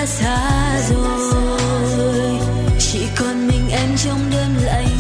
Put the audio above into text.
đã xa rồi, chỉ còn mình em trong đêm lạnh.